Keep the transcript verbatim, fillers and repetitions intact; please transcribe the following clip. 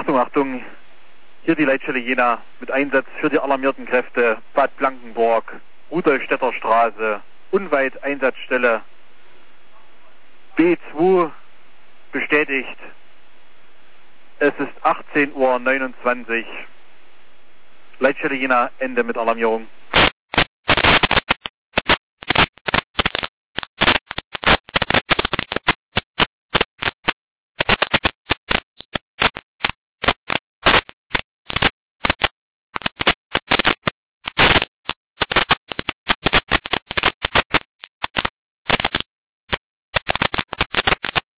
Achtung, Achtung, hier die Leitstelle Jena mit Einsatz für die alarmierten Kräfte Bad Blankenburg, Rudolstädter Straße, unweit Einsatzstelle B zwei bestätigt. Es ist achtzehn Uhr neunundzwanzig. Leitstelle Jena, Ende mit Alarmierung.